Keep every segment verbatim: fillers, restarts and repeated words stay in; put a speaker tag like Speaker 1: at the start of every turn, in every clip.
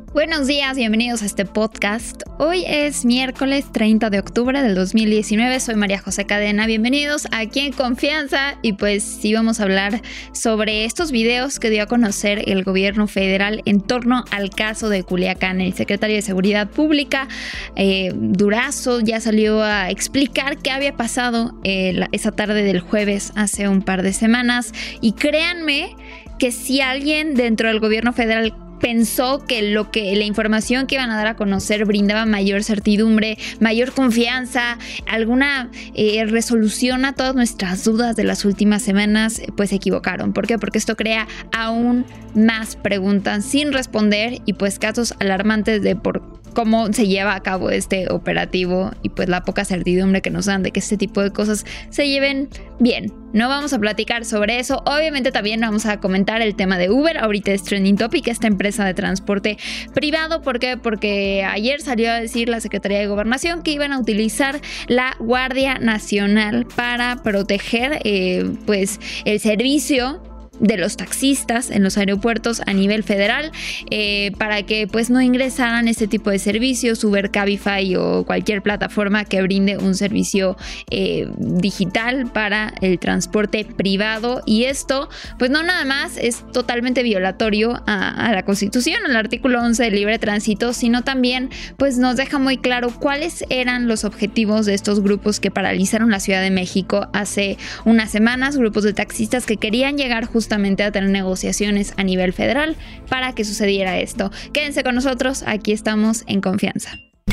Speaker 1: Buenos días, bienvenidos a este podcast. Hoy es miércoles treinta de octubre del dos mil diecinueve. Soy María José Cadena. Bienvenidos aquí en Confianza. Y pues sí vamos a hablar sobre estos videos que dio a conocer el gobierno federal en torno al caso de Culiacán. El secretario de Seguridad Pública, eh, Durazo, ya salió a explicar qué había pasado eh, la, esa tarde del jueves hace un par de semanas. Y créanme que si alguien dentro del gobierno federal pensó que lo que la información que iban a dar a conocer brindaba mayor certidumbre, mayor confianza, alguna eh, resolución a todas nuestras dudas de las últimas semanas, pues se equivocaron. ¿Por qué? Porque esto crea aún más preguntas sin responder y pues casos alarmantes de por cómo se lleva a cabo este operativo y pues la poca certidumbre que nos dan de que este tipo de cosas se lleven bien. No vamos a platicar sobre eso. Obviamente también vamos a comentar el tema de Uber. Ahorita es trending topic, esta empresa de transporte privado. ¿Por qué? Porque ayer salió a decir la Secretaría de Gobernación que iban a utilizar la Guardia Nacional para proteger eh, pues el servicio de los taxistas en los aeropuertos a nivel federal, eh, para que pues no ingresaran este tipo de servicios, Uber, Cabify o cualquier plataforma que brinde un servicio eh, digital para el transporte privado. Y esto pues no nada más es totalmente violatorio a, a la Constitución, al artículo once del libre tránsito, sino también pues nos deja muy claro cuáles eran los objetivos de estos grupos que paralizaron la Ciudad de México hace unas semanas, grupos de taxistas que querían llegar justamente justamente a tener negociaciones a nivel federal para que sucediera esto. Quédense con nosotros, aquí estamos en Confianza.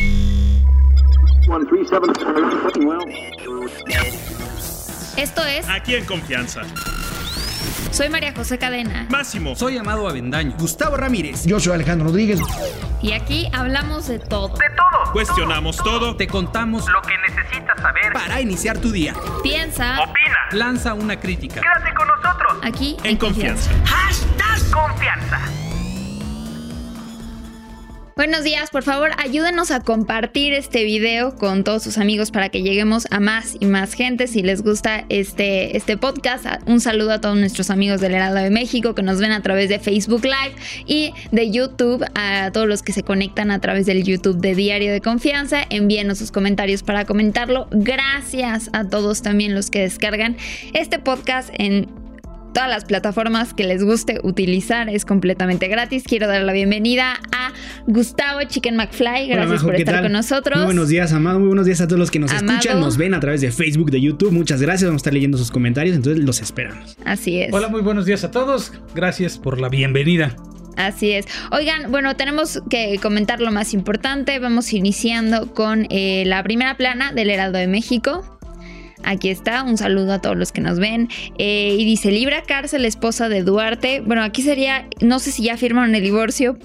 Speaker 1: Esto es
Speaker 2: Aquí en Confianza.
Speaker 1: Soy María José Cadena.
Speaker 2: Máximo.
Speaker 3: Soy Amado Avendaño.
Speaker 4: Gustavo Ramírez.
Speaker 5: Yo soy Alejandro Rodríguez.
Speaker 1: Y aquí hablamos de todo.
Speaker 6: De todo.
Speaker 2: Cuestionamos todo. todo.
Speaker 3: Te contamos
Speaker 6: lo que necesitas saber
Speaker 3: para iniciar tu día.
Speaker 1: Piensa.
Speaker 6: Opina.
Speaker 3: Lanza una crítica.
Speaker 6: Quédate con nosotros.
Speaker 1: Aquí
Speaker 2: en, en Confianza.
Speaker 6: confianza. Hashtag Confianza.
Speaker 1: Buenos días, por favor, ayúdenos a compartir este video con todos sus amigos para que lleguemos a más y más gente. Si les gusta este, este podcast, un saludo a todos nuestros amigos del Heraldo de México que nos ven a través de Facebook Live y de YouTube, a todos los que se conectan a través del YouTube de Diario de Confianza. Envíenos sus comentarios para comentarlo. Gracias a todos también los que descargan este podcast en todas las plataformas que les guste utilizar, es completamente gratis. Quiero dar la bienvenida a Gustavo Chicken McFly. Gracias Hola, Majo, por estar tal? con nosotros.
Speaker 5: Muy buenos días, Amado. Muy buenos días a todos los que nos
Speaker 1: Amado.
Speaker 5: escuchan, nos ven a través de Facebook, de YouTube. Muchas gracias. Vamos a estar leyendo sus comentarios, entonces los esperamos.
Speaker 1: Así es.
Speaker 7: Hola, muy buenos días a todos. Gracias por la bienvenida.
Speaker 1: Así es. Oigan, bueno, tenemos que comentar lo más importante. Vamos iniciando con eh, la primera plana del Heraldo de México. Aquí está, un saludo a todos los que nos ven. Eh, y dice, libra cárcel esposa de Duarte. Bueno, aquí sería, no sé si ya firmaron el divorcio.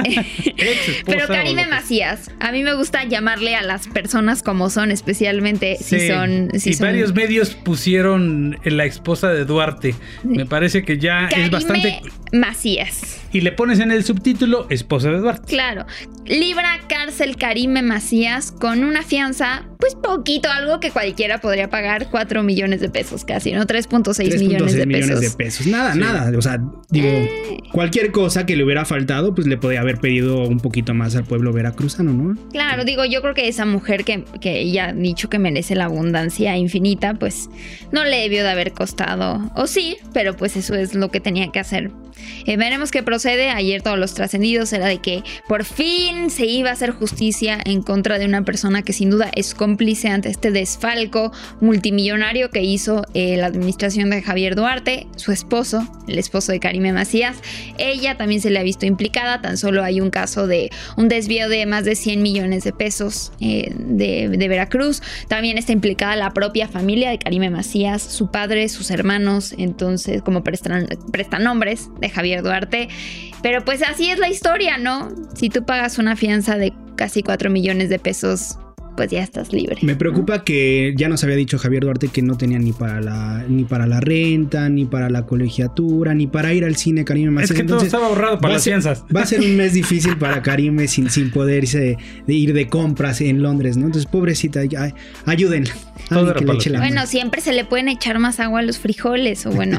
Speaker 1: Pero Karime Macías. A mí me gusta llamarle a las personas como son, especialmente sí. si son... Si
Speaker 7: y
Speaker 1: son...
Speaker 7: varios medios pusieron la esposa de Duarte. Sí. Me parece que ya
Speaker 1: Karime
Speaker 7: es bastante...
Speaker 1: Macías.
Speaker 7: Y le pones en el subtítulo esposa de Duarte.
Speaker 1: Claro. Libra cárcel Karime Macías con una fianza, pues poquito, algo que cualquiera podría pagar, cuatro millones de pesos casi, ¿no? tres punto seis millones de pesos.
Speaker 5: millones de pesos. Nada, sí. nada. O sea, digo, eh... cualquier cosa que le hubiera faltado, pues le podía haber pedido un poquito más al pueblo veracruzano, ¿no?
Speaker 1: Claro, digo, yo creo que esa mujer que, que ella ha dicho que merece la abundancia infinita, pues no le debió de haber costado. O sí, pero pues eso es lo que tenía que hacer. Eh, veremos qué procede. Ayer todos los trascendidos era de que por fin se iba a hacer justicia en contra de una persona que sin duda es cómplice ante este desfalco multimillonario que hizo eh, la administración de Javier Duarte, su esposo, el esposo de Karime Macías. Ella también se le ha visto implicada. Tan solo hay un caso de un desvío de más de cien millones de pesos eh, de, de Veracruz. También está implicada la propia familia de Karime Macías, su padre, sus hermanos, entonces como prestan, prestanombres de Javier Duarte. Pero pues así es la historia, ¿no? Si tú pagas una fianza de casi cuatro millones de pesos, pues ya estás libre.
Speaker 5: Me preocupa, ¿no?, que ya nos había dicho Javier Duarte que no tenía ni para la ni para la renta, ni para la colegiatura, ni para ir al cine Karime Macías.
Speaker 7: Es que Entonces, todo estaba ahorrado para las
Speaker 5: ser,
Speaker 7: fianzas.
Speaker 5: Va a ser un mes difícil para Karime sin, sin poder irse de ir de compras en Londres, ¿no? Entonces, pobrecita, ay, ayúdenla.
Speaker 1: Bueno, siempre se le pueden echar más agua a los frijoles, o bueno,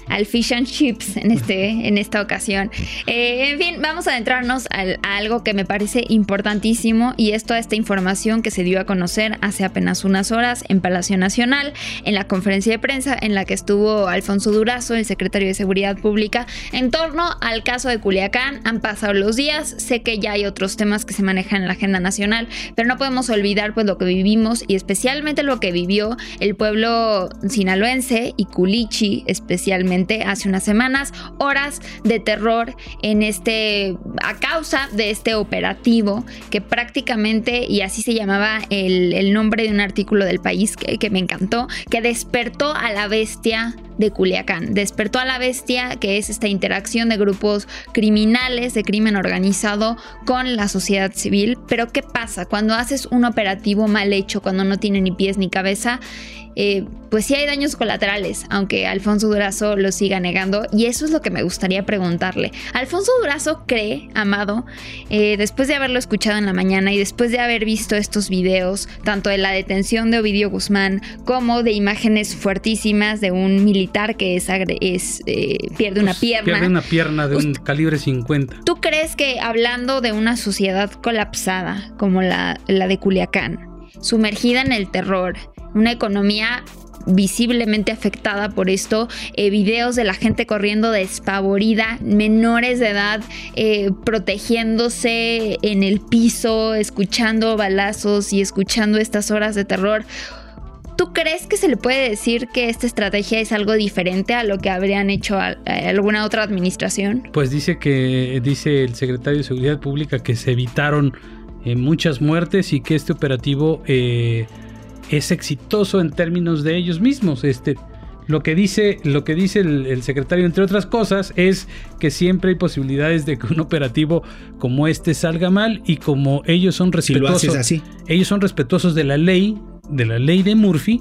Speaker 1: al fish and chips en, este, en esta ocasión. Eh, en fin, vamos a adentrarnos al, a algo que me parece importantísimo, y es toda esta información que se dio a conocer hace apenas unas horas en Palacio Nacional, en la conferencia de prensa en la que estuvo Alfonso Durazo, el secretario de Seguridad Pública, en torno al caso de Culiacán. Han pasado los días, sé que ya hay otros temas que se manejan en la agenda nacional, pero no podemos olvidar pues lo que vivimos, y especialmente lo que vivió el pueblo sinaloense y Culichi especialmente hace unas semanas, horas de terror en este, a causa de este operativo que prácticamente, y así se llamaba el, el nombre de un artículo del País que, que me encantó, que despertó a la bestia de Culiacán, despertó a la bestia, que es esta interacción de grupos criminales, de crimen organizado con la sociedad civil. Pero ¿qué pasa cuando haces un operativo mal hecho, cuando no tiene ni pies ni cabeza? Eh, pues sí hay daños colaterales, aunque Alfonso Durazo lo siga negando, y eso es lo que me gustaría preguntarle. Alfonso Durazo cree, Amado, eh, después de haberlo escuchado en la mañana y después de haber visto estos videos, tanto de la detención de Ovidio Guzmán como de imágenes fuertísimas de un militar que es, es eh, pierde una
Speaker 7: pues
Speaker 1: pierna.
Speaker 7: Pierde una pierna de un
Speaker 1: Usted,
Speaker 7: calibre cincuenta.
Speaker 1: ¿Tú crees que, hablando de una sociedad colapsada como la, la de Culiacán, sumergida en el terror, una economía visiblemente afectada por esto, eh, videos de la gente corriendo despavorida, menores de edad eh, protegiéndose en el piso, escuchando balazos y escuchando estas horas de terror? ¿Tú crees que se le puede decir que esta estrategia es algo diferente a lo que habrían hecho a, a alguna otra administración?
Speaker 7: Pues dice que dice el secretario de Seguridad Pública que se evitaron eh, muchas muertes y que este operativo eh, es exitoso en términos de ellos mismos. Este, lo que dice, lo que dice el, el secretario, entre otras cosas, es que siempre hay posibilidades de que un operativo como este salga mal, y como ellos son respetuosos,
Speaker 5: si lo haces así.
Speaker 7: ellos son respetuosos de la ley, de la ley de Murphy.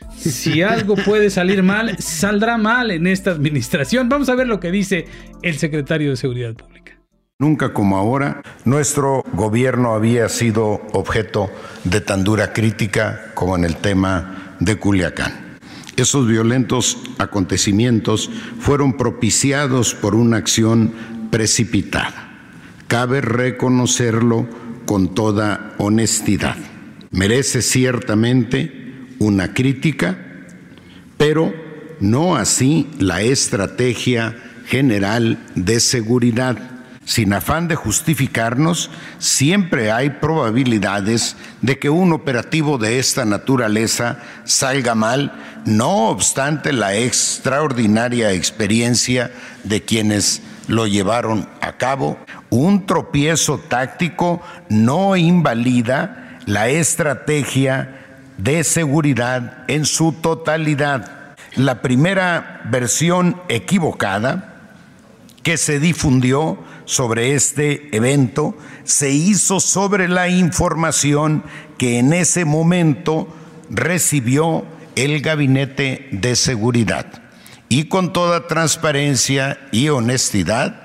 Speaker 7: Si algo puede salir mal, saldrá mal en esta administración. Vamos a ver lo que dice el secretario de Seguridad Pública.
Speaker 4: Nunca como ahora, nuestro gobierno había sido objeto de tan dura crítica como en el tema de Culiacán. Esos violentos acontecimientos fueron propiciados por una acción precipitada. Cabe reconocerlo con toda honestidad. Merece ciertamente una crítica, pero no así la estrategia general de seguridad. Sin afán de justificarnos, siempre hay probabilidades de que un operativo de esta naturaleza salga mal, no obstante la extraordinaria experiencia de quienes lo llevaron a cabo. Un tropiezo táctico no invalida la estrategia de seguridad en su totalidad. La primera versión equivocada que se difundió sobre este evento se hizo sobre la información que en ese momento recibió el Gabinete de Seguridad, y con toda transparencia y honestidad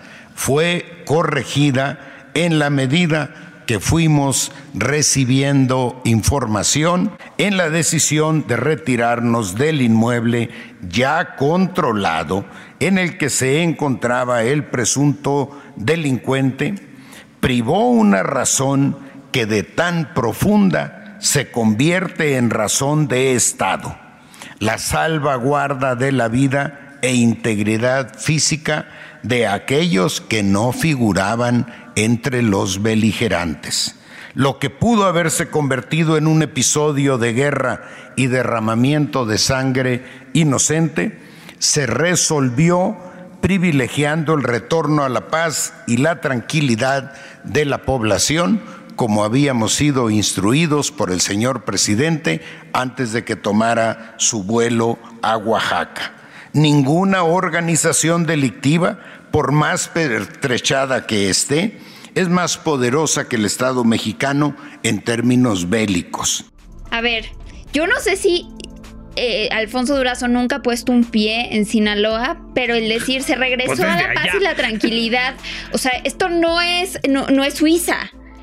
Speaker 4: fue corregida en la medida que fuimos recibiendo información en la decisión de retirarnos del inmueble ya controlado en el que se encontraba el presunto delincuente. Privó una razón que de tan profunda se convierte en razón de Estado: la salvaguarda de la vida e integridad física de aquellos que no figuraban entre los beligerantes. Lo que pudo haberse convertido en un episodio de guerra y derramamiento de sangre inocente se resolvió privilegiando el retorno a la paz y la tranquilidad de la población, como habíamos sido instruidos por el señor presidente antes de que tomara su vuelo a Oaxaca. Ninguna organización delictiva, por más pertrechada que esté, es más poderosa que el Estado mexicano en términos bélicos.
Speaker 1: A ver, yo no sé si eh, Alfonso Durazo nunca ha puesto un pie en Sinaloa, pero el decir se regresó
Speaker 7: Pues
Speaker 1: a la paz y la tranquilidad, o sea, esto no es, no, no es Suiza.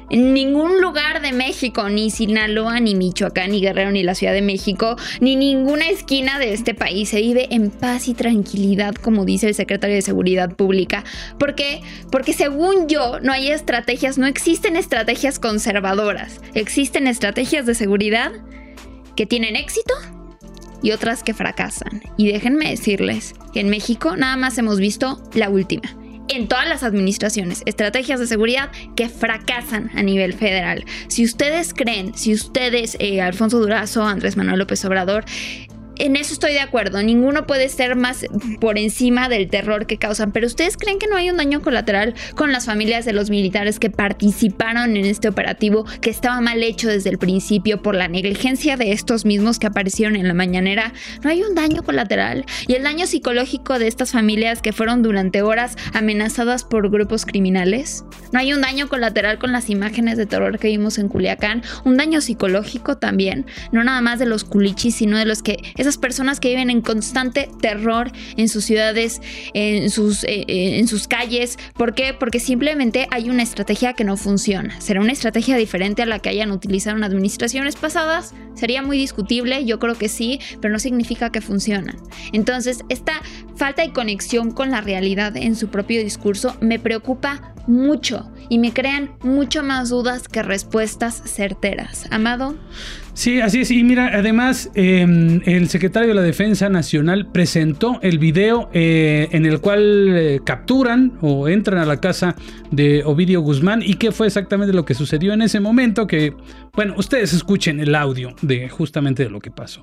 Speaker 1: En ningún lugar de México, ni Sinaloa, ni Michoacán, ni Guerrero, ni la Ciudad de México, ni ninguna esquina de este país se vive en paz y tranquilidad, como dice el secretario de Seguridad Pública. ¿Por qué? Porque según yo, no hay estrategias, no existen estrategias conservadoras. Existen estrategias de seguridad que tienen éxito y otras que fracasan. Y déjenme decirles que en México nada más hemos visto la última. En todas las administraciones, estrategias de seguridad que fracasan a nivel federal. Si ustedes creen, si ustedes, eh, Alfonso Durazo, Andrés Manuel López Obrador, en eso estoy de acuerdo, ninguno puede ser más por encima del terror que causan, pero ¿ustedes creen que no hay un daño colateral con las familias de los militares que participaron en este operativo, que estaba mal hecho desde el principio por la negligencia de estos mismos que aparecieron en la mañanera? ¿No hay un daño colateral? Y el daño psicológico de estas familias que fueron durante horas amenazadas por grupos criminales. ¿No hay un daño colateral con las imágenes de terror que vimos en Culiacán? Un daño psicológico también, no nada más de los culichis, sino de los que esas personas que viven en constante terror en sus ciudades, en sus, eh, en sus calles. ¿Por qué? Porque simplemente hay una estrategia que no funciona. ¿Será una estrategia diferente a la que hayan utilizado en administraciones pasadas? Sería muy discutible, yo creo que sí, pero no significa que funcionan. Entonces, esta falta de conexión con la realidad en su propio discurso me preocupa mucho y me crean mucho más dudas que respuestas certeras. Amado.
Speaker 7: Sí, así es. Y mira, además, eh, el secretario de la Defensa Nacional presentó el video eh, en el cual eh, capturan o entran a la casa de Ovidio Guzmán. ¿Y qué fue exactamente lo que sucedió en ese momento? Que, bueno, ustedes escuchen el audio de justamente de lo que pasó.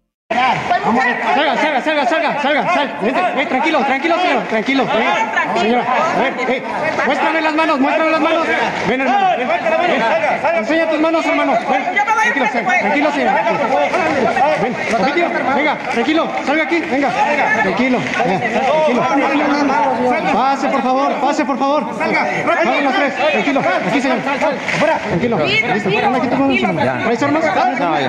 Speaker 8: Salga, salga, salga, salga, salga, salga. Vente, eh, tranquilo, tranquilo, señor, tranquilo. Eh, señora, a ver, eh, muéstrame las manos, muéstrame las manos. Ven, hermano, ven, ven. Enseña tus manos, hermano. Ven, tranquilo, señor, tranquilo, señor. Ven, Ovidio, venga, tranquilo, salga aquí, venga. Tranquilo, tranquilo. Pase, por favor, pase, por favor. Salgan los tres, tranquilo, aquí, señor. Tranquilo, listo, ponme aquí tus manos, hermano. ¿Traes armas? No,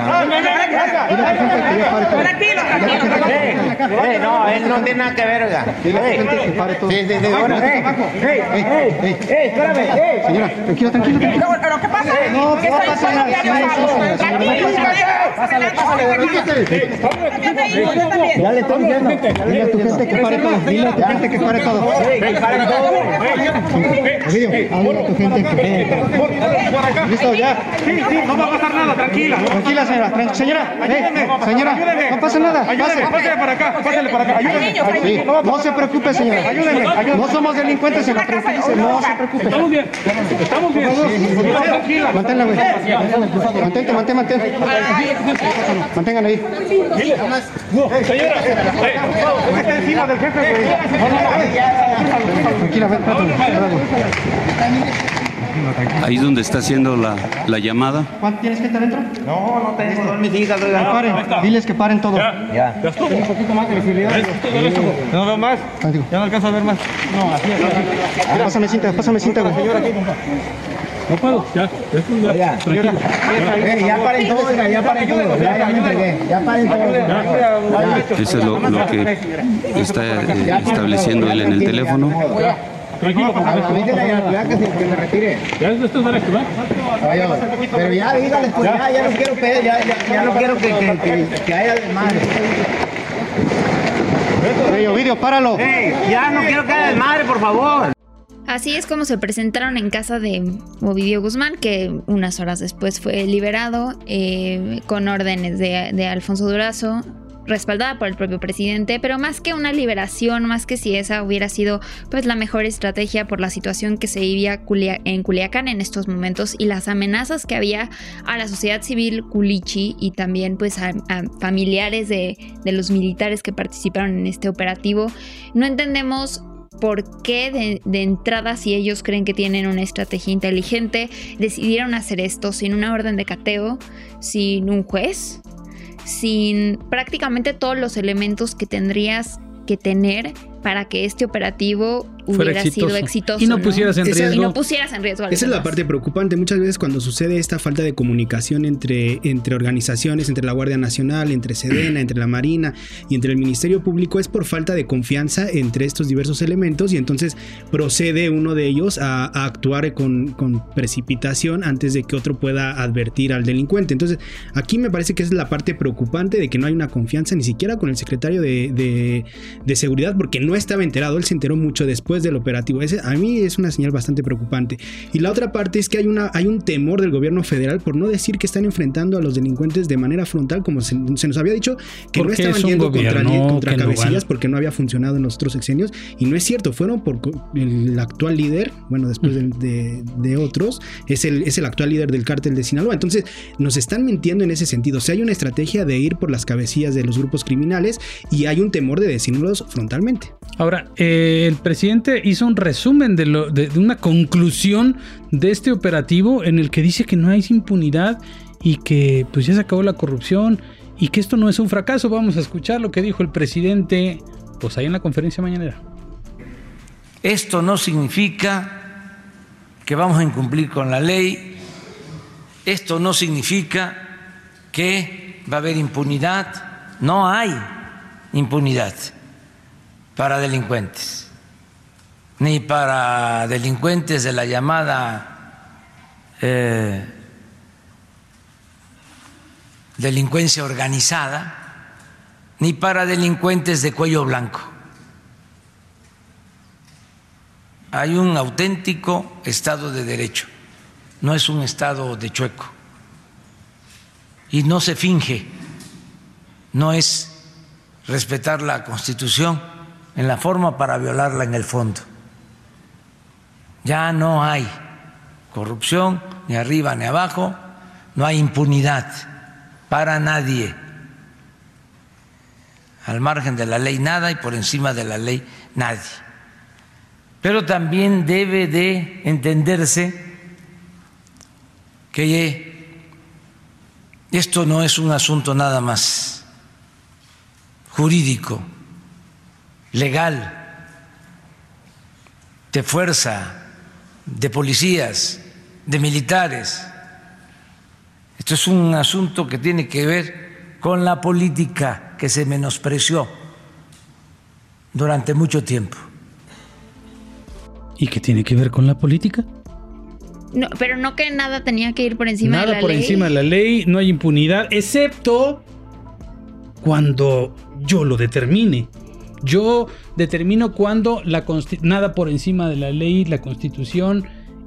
Speaker 8: ya.
Speaker 9: Tranquilo, tranquilo. Eh, eh, no, él no tiene nada que ver, oiga. Sí, sí, sí, bueno. Eh, eh, eh, eh, espérame, eh.
Speaker 8: Señora, tranquilo, tranquilo, tranquilo.
Speaker 9: ¿Pero qué pasa?
Speaker 8: No, no pasa nada.
Speaker 9: Pásale, pásale.
Speaker 8: Ya le estoy diciendo. Dile a tu gente que pare todo. Dile a tu gente que pare todo.
Speaker 9: Pare todo.
Speaker 8: Ovidio, habla a tu gente que... Listo, ya.
Speaker 2: Sí, sí, no va a pasar nada, tranquila.
Speaker 8: Tranquila, señora. Tran- señora, eh, señora, no pasa nada.
Speaker 2: Ayúdeme, pásale para acá, pásale para acá. Ayúdeme.
Speaker 8: Sí, no se preocupe, señora.
Speaker 2: Ayúdeme, ayúdeme.
Speaker 8: No somos delincuentes, señora. Tranquilice, no se preocupe.
Speaker 2: Estamos bien, estamos bien. Tranquila.
Speaker 8: Manténla, güey. Mantente, mantén, mantén. Mantengan ahí.
Speaker 2: Señora, está encima del jefe, güey.
Speaker 8: Tranquila, ven,
Speaker 10: Ahí es donde está haciendo la, la llamada.
Speaker 8: ¿Cuánto tienes gente adentro?
Speaker 9: No, no tengo todas mis hijas,
Speaker 8: Que
Speaker 9: oiga.
Speaker 8: paren, diles que paren todo.
Speaker 9: Ya.
Speaker 8: Un poquito más de visibilidad.
Speaker 2: No veo más. Ya no alcanzo a ver más.
Speaker 8: No, así es. Pásame cinta, pásame cinta, güey.
Speaker 2: No puedo, ya.
Speaker 9: Oiga, tranquilo. Eh, ya paren todo, oiga, ya paren todo. Ya, ya me entregué. Ya paren todo.
Speaker 10: Eso es lo, lo que está eh, estableciendo él en el teléfono.
Speaker 2: Tranquilo,
Speaker 9: A mí de la identidad que se, que se retire.
Speaker 2: ya esto es derecho, ¿verdad?
Speaker 9: Oye, pero ya dígales, pues ya, ya no quiero pe- ya, ya, ya no quiero que, que, que, que haya desmadre.
Speaker 8: Ey, Ovidio, páralo.
Speaker 9: Ey, ya no quiero que haya desmadre, por favor.
Speaker 1: Así es como se presentaron en casa de Ovidio Guzmán, que unas horas después fue liberado eh, con órdenes de, de Alfonso Durazo, respaldada por el propio presidente, pero más que una liberación, más que si esa hubiera sido pues la mejor estrategia por la situación que se vivía Culia- en Culiacán en estos momentos y las amenazas que había a la sociedad civil culichi y también pues a, a familiares de, de los militares que participaron en este operativo, no entendemos por qué de, de entrada, si ellos creen que tienen una estrategia inteligente, decidieron hacer esto sin una orden de cateo, sin un juez, sin prácticamente todos los elementos que tendrías que tener para que este operativo hubiera sido exitoso.
Speaker 7: Y no pusieras en riesgo.
Speaker 1: Y no pusieras en riesgo a los
Speaker 5: Esa es la
Speaker 1: demás.
Speaker 5: parte preocupante. Muchas veces cuando sucede esta falta de comunicación entre, entre organizaciones, entre la Guardia Nacional, entre Sedena, entre la Marina y entre el Ministerio Público, es por falta de confianza entre estos diversos elementos, y entonces procede uno de ellos a, a actuar con, con precipitación antes de que otro pueda advertir al delincuente. Entonces aquí me parece que es la parte preocupante de que no hay una confianza ni siquiera con el secretario de, de, de Seguridad, porque no estaba enterado. Él se enteró mucho después del operativo. Ese a mí es una señal bastante preocupante. Y la otra parte es que hay, una, hay un temor del gobierno federal por no decir que están enfrentando a los delincuentes de manera frontal, como se, se nos había dicho, que no estaban yendo contra, contra cabecillas no porque no había funcionado en los otros sexenios, y no es cierto. Fueron por el actual líder, bueno, después de, de, de otros, es el, es el actual líder del cártel de Sinaloa. Entonces nos están mintiendo en ese sentido. O sea, hay una estrategia de ir por las cabecillas de los grupos criminales y hay un temor de decirlos frontalmente.
Speaker 7: Ahora, eh, el presidente hizo un resumen de, lo, de, de una conclusión de este operativo en el que dice que no hay impunidad y que pues ya se acabó la corrupción y que esto no es un fracaso. Vamos a escuchar lo que dijo el presidente pues ahí en la conferencia mañanera.
Speaker 11: Esto no significa que vamos a incumplir con la ley. Esto no significa que va a haber impunidad. No hay impunidad para delincuentes, ni para delincuentes de la llamada eh, delincuencia organizada, ni para delincuentes de cuello blanco. Hay un auténtico Estado de Derecho, no es un Estado de chueco, y no se finge, no es respetar la Constitución en la forma para violarla en el fondo. Ya no hay corrupción, ni arriba ni abajo, no hay impunidad para nadie. Al margen de la ley nada y por encima de la ley nadie. Pero también debe de entenderse que esto no es un asunto nada más jurídico, legal, de fuerza, de policías, de militares. Esto es un asunto que tiene que ver con la política que se menospreció durante mucho tiempo.
Speaker 7: ¿Y qué tiene que ver con la política?
Speaker 1: No, pero no que nada tenía que ir por encima
Speaker 7: nada
Speaker 1: de la
Speaker 7: por
Speaker 1: ley.
Speaker 7: encima de la ley, no hay impunidad, excepto cuando yo lo determine. Yo determino cuando la consti- nada por encima de la ley, la Constitución,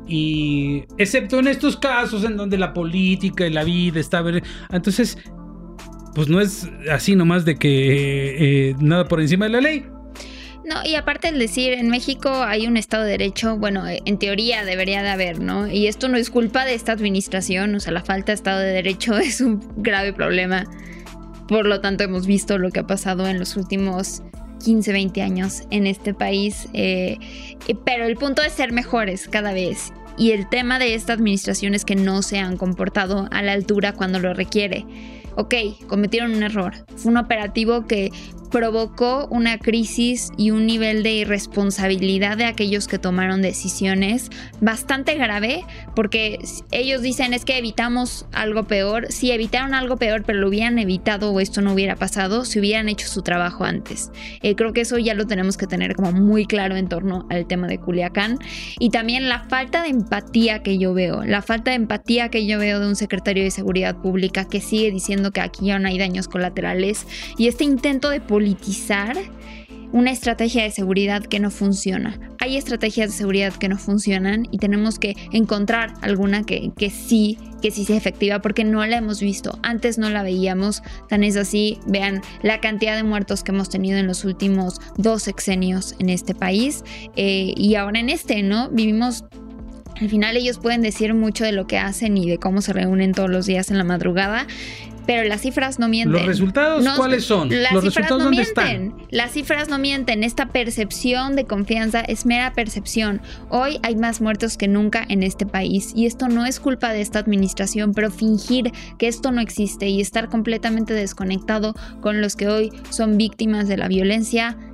Speaker 7: y excepto en estos casos en donde la política y la vida está... Entonces, pues no es así nomás de que eh, nada por encima de la ley.
Speaker 1: No, y aparte el decir, en México hay un Estado de Derecho, bueno, en teoría debería de haber, ¿no? Y esto no es culpa de esta administración, o sea, la falta de Estado de Derecho es un grave problema. Por lo tanto, hemos visto lo que ha pasado en los últimos quince, veinte años en este país. Eh, pero el punto es ser mejores cada vez. Y el tema de esta administración es que no se han comportado a la altura cuando lo requiere. Ok, cometieron un error. Fue un operativo que provocó una crisis y un nivel de irresponsabilidad de aquellos que tomaron decisiones bastante grave, porque ellos dicen es que evitamos algo peor. Sí, evitaron algo peor, pero lo hubieran evitado o esto no hubiera pasado si hubieran hecho su trabajo antes. Eh, creo que eso ya lo tenemos que tener como muy claro en torno al tema de Culiacán. Y también la falta de empatía que yo veo, la falta de empatía que yo veo de un secretario de Seguridad Pública que sigue diciendo que aquí ya no hay daños colaterales, y este intento de politizar una estrategia de seguridad que no funciona. Hay estrategias de seguridad que no funcionan y tenemos que encontrar alguna que, que sí, que sí sea efectiva, porque no la hemos visto. Antes no la veíamos, tan es así. Vean la cantidad de muertos que hemos tenido en los últimos dos sexenios en este país, eh, y ahora en este, ¿no? Vivimos... Al final ellos pueden decir mucho de lo que hacen y de cómo se reúnen todos los días en la madrugada, pero las cifras no mienten.
Speaker 7: ¿Los resultados no, cuáles son?
Speaker 1: Las
Speaker 7: ¿Los
Speaker 1: cifras
Speaker 7: resultados
Speaker 1: no
Speaker 7: dónde
Speaker 1: mienten.
Speaker 7: están?
Speaker 1: Las cifras no mienten. Esta percepción de confianza es mera percepción. Hoy hay más muertos que nunca en este país y esto no es culpa de esta administración, pero fingir que esto no existe y estar completamente desconectado con los que hoy son víctimas de la violencia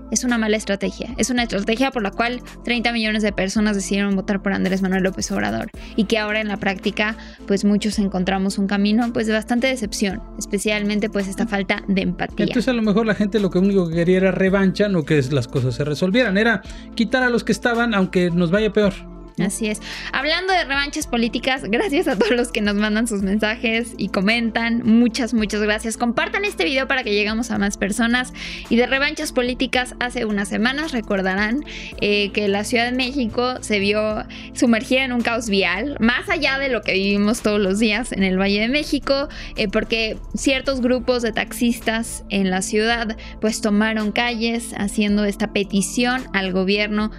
Speaker 1: es una mala estrategia. Es una estrategia por la cual treinta millones de personas decidieron votar por Andrés Manuel López Obrador y que ahora en la práctica pues muchos encontramos un camino pues de bastante decepción, especialmente pues esta falta de empatía.
Speaker 7: Entonces a lo mejor la gente lo que único que quería era revancha, no que las cosas se resolvieran, era quitar a los que estaban aunque nos vaya peor.
Speaker 1: Así es. Hablando de revanchas políticas, gracias a todos los que nos mandan sus mensajes y comentan. Muchas, muchas gracias. Compartan este video para que lleguemos a más personas. Y de revanchas políticas, hace unas semanas recordarán eh, que la Ciudad de México se vio sumergida en un caos vial, más allá de lo que vivimos todos los días en el Valle de México, eh, porque ciertos grupos de taxistas en la ciudad pues tomaron calles haciendo esta petición al gobierno.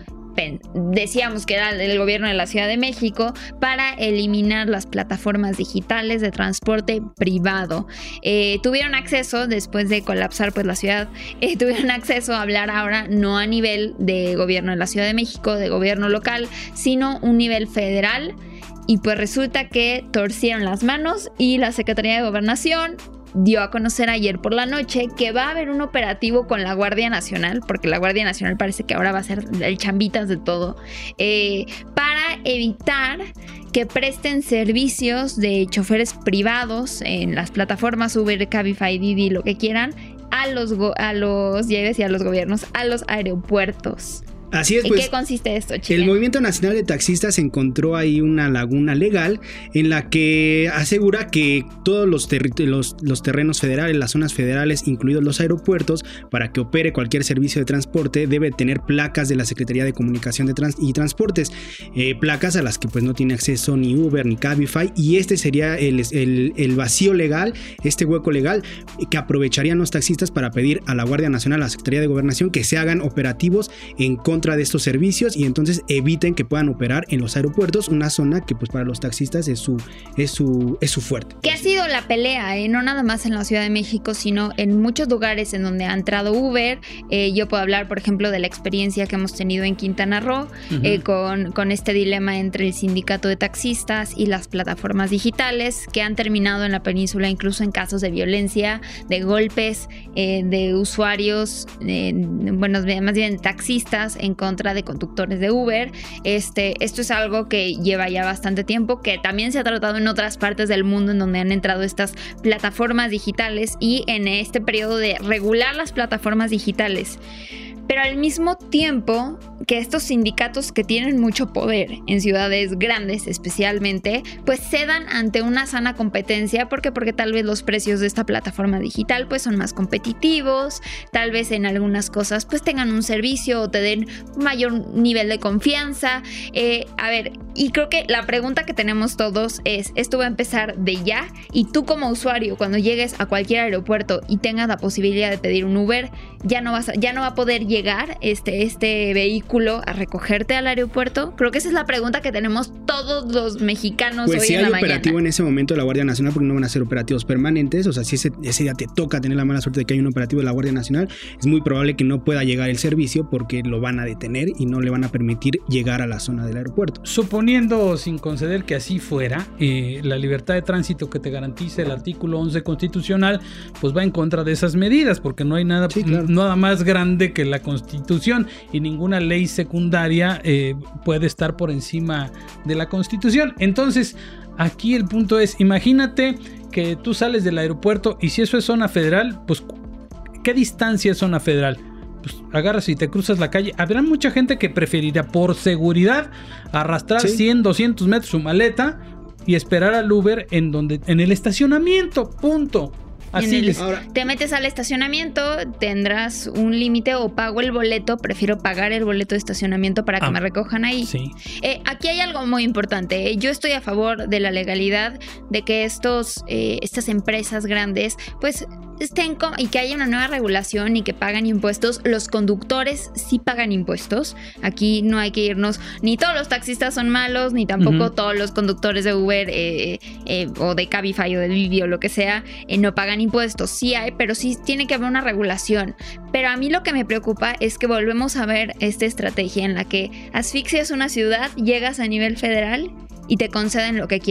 Speaker 1: Decíamos que era el gobierno de la Ciudad de México para eliminar las plataformas digitales de transporte privado. Eh, tuvieron acceso, después de colapsar pues la ciudad, eh, tuvieron acceso a hablar ahora no a nivel de gobierno de la Ciudad de México, de gobierno local, sino un nivel federal. Y pues resulta que torcieron las manos y la Secretaría de Gobernación dio a conocer ayer por la noche que va a haber un operativo con la Guardia Nacional, porque la Guardia Nacional parece que ahora va a ser el chambitas de todo, eh, para evitar que presten servicios de choferes privados en las plataformas Uber, Cabify, Didi, lo que quieran, a los, a los, ya decía, a los gobiernos, a los aeropuertos.
Speaker 5: Así es,
Speaker 1: ¿En
Speaker 5: pues,
Speaker 1: qué consiste esto, Chile?
Speaker 5: El Movimiento Nacional de Taxistas encontró ahí una laguna legal en la que asegura que todos los, ter- los, los terrenos federales, las zonas federales, incluidos los aeropuertos, para que opere cualquier servicio de transporte, debe tener placas de la Secretaría de Comunicación de Trans- y Transportes, eh, placas a las que pues no tiene acceso ni Uber ni Cabify, y este sería el, el, el vacío legal, este hueco legal que aprovecharían los taxistas para pedir a la Guardia Nacional, a la Secretaría de Gobernación, que se hagan operativos en contra de estos servicios y entonces eviten que puedan operar en los aeropuertos, una zona que pues para los taxistas es su, es su, es su fuerte.
Speaker 1: Que ha sido la pelea, eh? no nada más en la Ciudad de México, sino en muchos lugares en donde ha entrado Uber. Eh, yo puedo hablar, por ejemplo, de la experiencia que hemos tenido en Quintana Roo, uh-huh. eh, con, con este dilema entre el sindicato de taxistas y las plataformas digitales, que han terminado en la península incluso en casos de violencia, de golpes, eh, de usuarios, eh, bueno, más bien taxistas, en contra de conductores de Uber. Este, esto es algo que lleva ya bastante tiempo, que también se ha tratado en otras partes del mundo en donde han entrado estas plataformas digitales y en este periodo de regular las plataformas digitales. Pero al mismo tiempo que estos sindicatos que tienen mucho poder en ciudades grandes especialmente, pues cedan ante una sana competencia. ¿Por qué? Porque tal vez los precios de esta plataforma digital pues son más competitivos, tal vez en algunas cosas pues tengan un servicio o te den un mayor nivel de confianza. Eh, a ver, y creo que la pregunta que tenemos todos es, ¿esto va a empezar de ya? Y tú como usuario, cuando llegues a cualquier aeropuerto y tengas la posibilidad de pedir un Uber, ya no vas a, ya no va a poder llegar llegar este, este vehículo a recogerte al aeropuerto? Creo que esa es la pregunta que tenemos todos los mexicanos
Speaker 5: pues
Speaker 1: hoy
Speaker 5: si
Speaker 1: en la mañana.
Speaker 5: Pues si hay operativo en ese momento de la Guardia Nacional, porque no van a ser operativos permanentes, o sea, si ese, ese día te toca tener la mala suerte de que hay un operativo de la Guardia Nacional, es muy probable que no pueda llegar el servicio porque lo van a detener y no le van a permitir llegar a la zona del aeropuerto.
Speaker 7: Suponiendo, sin conceder que así fuera, eh, la libertad de tránsito que te garantiza el artículo once constitucional, pues va en contra de esas medidas, porque no hay nada, sí, claro. nada más grande que la Constitución y ninguna ley secundaria eh, puede estar por encima de la Constitución. Entonces, aquí el punto es, imagínate que tú sales del aeropuerto y si eso es zona federal, pues ¿qué distancia es zona federal? Pues agarras y te cruzas la calle. Habrá mucha gente que preferiría por seguridad arrastrar ¿Sí? cien, doscientos metros su maleta y esperar al Uber en donde en el estacionamiento, punto. Así
Speaker 1: el,
Speaker 7: es.
Speaker 1: Ahora, te metes al estacionamiento, tendrás un límite o pago el boleto. Prefiero pagar el boleto de estacionamiento para que ah, me recojan ahí.
Speaker 7: Sí.
Speaker 1: Eh, aquí hay algo muy importante. Yo estoy a favor de la legalidad, de que estos, eh, estas empresas grandes, pues estén con, y que haya una nueva regulación y que pagan impuestos. Los conductores sí pagan impuestos. Aquí no hay que irnos, ni todos los taxistas son malos, ni tampoco uh-huh. todos los conductores de Uber eh, eh, o de Cabify o de Didi o lo que sea, eh, no pagan impuestos. Sí hay, pero sí tiene que haber una regulación. Pero a mí lo que me preocupa es que volvemos a ver esta estrategia en la que asfixias una ciudad, llegas a nivel federal y te conceden lo que quieran.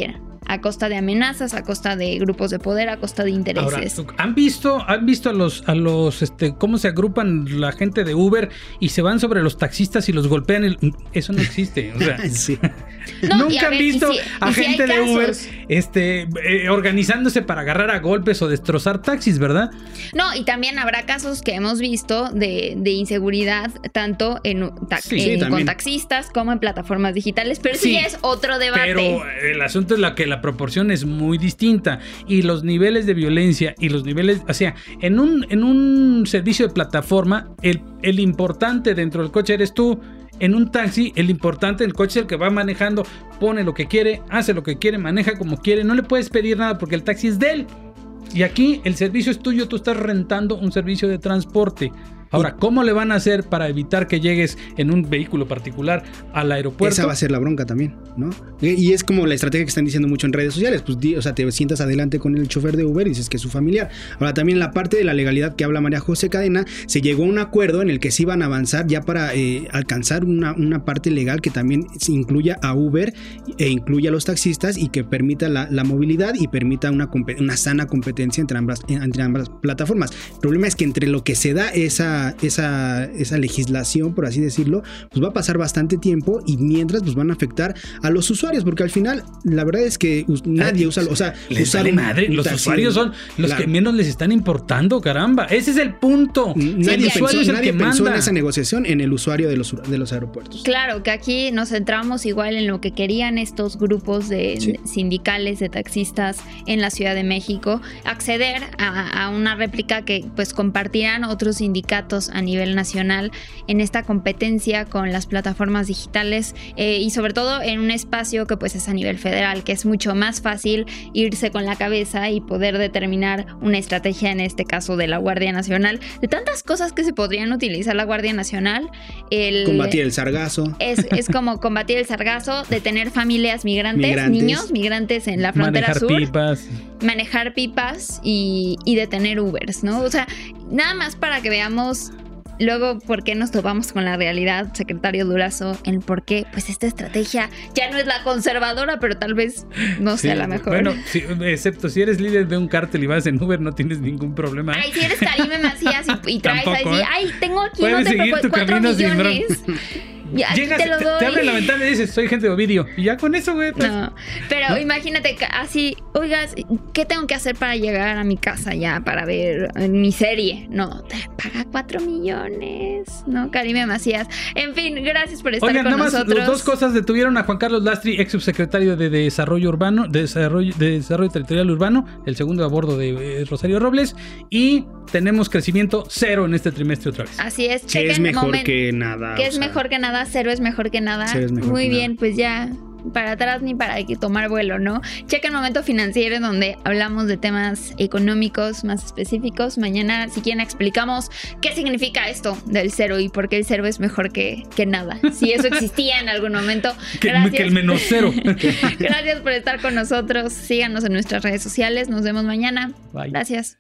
Speaker 1: a costa de amenazas, a costa de grupos de poder, a costa de intereses.
Speaker 7: Ahora, ¿han visto, han visto a los, a los, este, cómo se agrupan la gente de Uber y se van sobre los taxistas y los golpean? El, eso no existe. O sea,
Speaker 5: sí.
Speaker 1: No,
Speaker 7: nunca han
Speaker 1: ver,
Speaker 7: visto
Speaker 1: si,
Speaker 7: a
Speaker 1: si
Speaker 7: gente de
Speaker 1: casos.
Speaker 7: Uber este, eh, organizándose para agarrar a golpes o destrozar taxis, ¿verdad?
Speaker 1: No, y también habrá casos que hemos visto de, de inseguridad tanto en, ta-
Speaker 7: Sí,
Speaker 1: en-
Speaker 7: sí,
Speaker 1: con taxistas como en plataformas digitales, pero sí,
Speaker 7: Sí,
Speaker 1: es otro debate.
Speaker 7: Pero el asunto es la que la proporción es muy distinta y los niveles de violencia y los niveles, o sea, en un, en un servicio de plataforma, el, el importante dentro del coche eres tú. En un taxi, el importante del coche es el que va manejando, pone lo que quiere, hace lo que quiere, maneja como quiere, no le puedes pedir nada porque el taxi es de él. Y aquí el servicio es tuyo, tú estás rentando un servicio de transporte. Ahora, ¿cómo le van a hacer para evitar que llegues en un vehículo particular al aeropuerto?
Speaker 5: Esa va a ser la bronca también, ¿no? Y es como la estrategia que están diciendo mucho en redes sociales. Pues, o sea, te sientas adelante con el chofer de Uber y dices que es su familiar. Ahora, también la parte de la legalidad que habla María José Cadena, se llegó a un acuerdo en el que se iban a avanzar ya para eh, alcanzar una, una parte legal que también se incluya a Uber e incluya a los taxistas y que permita la, la movilidad y permita una, una sana competencia entre ambas, entre ambas plataformas. El problema es que entre lo que se da esa Esa, esa legislación, por así decirlo, pues va a pasar bastante tiempo y mientras pues van a afectar a los usuarios, porque al final la verdad es que nadie usa, o sea,
Speaker 7: les
Speaker 5: usar
Speaker 7: vale
Speaker 5: un,
Speaker 7: madre,
Speaker 5: un
Speaker 7: los
Speaker 5: taxi,
Speaker 7: usuarios son los
Speaker 5: claro.
Speaker 7: que menos les están importando, caramba, ese es el punto.
Speaker 5: Nadie,
Speaker 7: el
Speaker 5: pensó,
Speaker 7: usuario es el
Speaker 5: nadie
Speaker 7: que
Speaker 5: pensó
Speaker 7: manda.
Speaker 5: en esa negociación en el usuario de los, de los aeropuertos.
Speaker 1: Claro, que aquí nos centramos igual en lo que querían estos grupos de sí. sindicales de taxistas en la Ciudad de México, acceder a, a una réplica que pues compartirán otros sindicatos a nivel nacional en esta competencia con las plataformas digitales eh, y sobre todo en un espacio que pues es a nivel federal, que es mucho más fácil irse con la cabeza y poder determinar una estrategia, en este caso de la Guardia Nacional, de tantas cosas que se podrían utilizar la Guardia Nacional. El,
Speaker 5: combatir el sargazo.
Speaker 1: Es, es como combatir el sargazo, detener familias migrantes, migrantes. niños migrantes en la frontera
Speaker 7: manejar
Speaker 1: sur.
Speaker 7: Manejar pipas.
Speaker 1: Manejar pipas y, y detener Ubers, ¿no? O sea, nada más para que veamos luego por qué nos topamos con la realidad, secretario Durazo, el por qué, pues esta estrategia ya no es la conservadora, pero tal vez no sea sí, la mejor.
Speaker 7: Bueno, sí, excepto si eres líder de un cártel y vas en Uber, no tienes ningún problema.
Speaker 1: Ay, si eres Karime Macías y, y traes
Speaker 7: Tampoco,
Speaker 1: así,
Speaker 7: ¿eh?
Speaker 1: ay, tengo aquí,
Speaker 7: puedes
Speaker 1: no te
Speaker 7: seguir tu
Speaker 1: cuatro
Speaker 7: camino
Speaker 1: millones.
Speaker 7: Sin
Speaker 1: Ya,
Speaker 7: Llegas,
Speaker 1: te lo
Speaker 7: te,
Speaker 1: doy.
Speaker 7: te abre la ventana y dices, soy gente de Ovidio. Y ya con eso, güey. Pues,
Speaker 1: no, pero ¿no? Imagínate así, oigas, ¿qué tengo que hacer para llegar a mi casa ya para ver mi serie? No, te paga cuatro millones. No, Karime Macías. En fin, gracias por estar
Speaker 7: Oigan,
Speaker 1: con
Speaker 7: nada más,
Speaker 1: nosotros.
Speaker 7: Dos cosas. Detuvieron a Juan Carlos Lastri, ex subsecretario de Desarrollo Urbano, de Desarrollo, de Desarrollo Territorial Urbano, el segundo a bordo de eh, Rosario Robles. Y tenemos crecimiento cero en este trimestre otra vez.
Speaker 1: Así es.
Speaker 5: Que es mejor moment, que nada.
Speaker 1: Que es sea, mejor que nada, cero es mejor que nada.
Speaker 5: Es mejor
Speaker 1: Muy
Speaker 5: que
Speaker 1: bien,
Speaker 5: nada.
Speaker 1: Pues ya para atrás ni para tomar vuelo, ¿no? Checa el Momento Financiero en donde hablamos de temas económicos más específicos. Mañana, si quieren, explicamos qué significa esto del cero y por qué el cero es mejor que, que nada. Si eso existía en algún momento.
Speaker 7: que, que el menos cero.
Speaker 1: Gracias por estar con nosotros. Síganos en nuestras redes sociales. Nos vemos mañana.
Speaker 7: Bye.
Speaker 1: Gracias.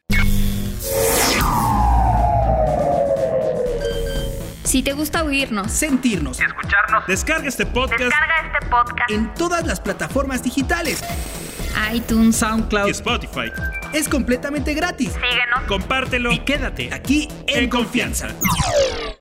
Speaker 1: Si te gusta oírnos,
Speaker 3: sentirnos,
Speaker 6: escucharnos,
Speaker 3: descarga este podcast,
Speaker 6: descarga este podcast
Speaker 3: en todas las plataformas digitales,
Speaker 1: iTunes,
Speaker 3: SoundCloud y Spotify. Es completamente gratis.
Speaker 6: Síguenos,
Speaker 3: compártelo y quédate aquí en Confianza.